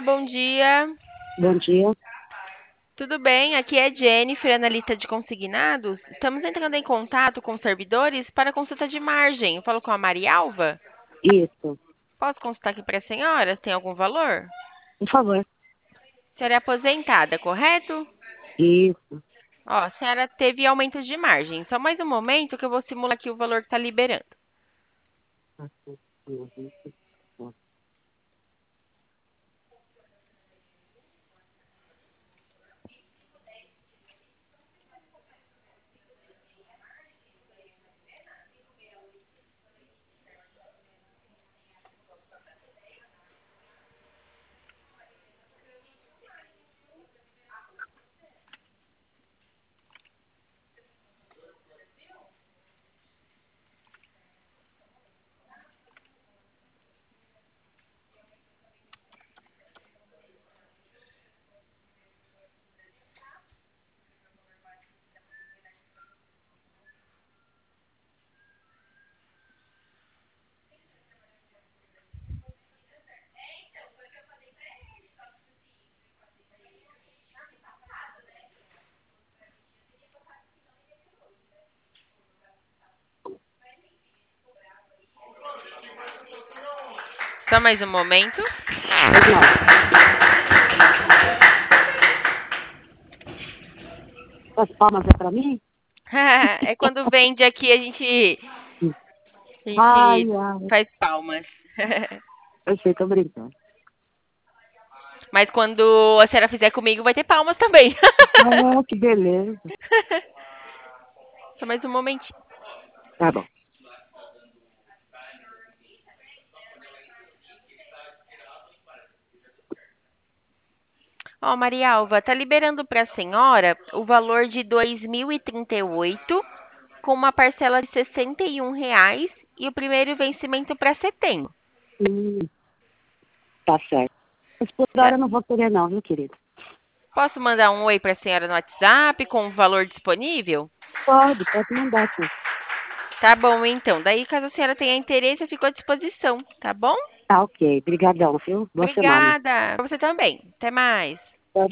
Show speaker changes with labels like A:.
A: bom dia.
B: Bom dia.
A: Tudo bem? Aqui é Jennifer, analista de consignados. Estamos entrando em contato com os servidores para consulta de margem. Eu falo com a Marialva.
B: Isso,
A: Posso consultar aqui para a senhora? Tem algum valor?
B: por favor.
A: A senhora é aposentada, correto?
B: Isso.
A: Ó, a senhora teve aumento de margem. Só mais um momento que eu vou simular aqui o valor que está liberando. Só mais um momento.
B: Pois não. As palmas é para mim?
A: É quando vende aqui, a
B: Ai,
A: gente
B: ai.
A: faz palmas.
B: Eu sei, tô brincando.
A: Mas quando a senhora fizer comigo, vai ter palmas também.
B: Ah, que beleza.
A: Só mais um momentinho.
B: Tá bom.
A: Ó, Marialva, tá liberando para a senhora o valor de 2.038 com uma parcela de R$ 61 e o primeiro vencimento para setembro.
B: Hum, tá certo. Mas por
A: Tá-
B: hora eu não vou querer não, viu, querido?
A: Posso mandar um oi para a senhora no WhatsApp com o valor disponível?
B: Pode mandar, sim.
A: Tá bom, então. Daí, caso a senhora tenha interesse, eu fico à disposição, tá bom?
B: Tá ok. Brigadão, viu? Boa semana.
A: Obrigada. Pra você também. Até mais.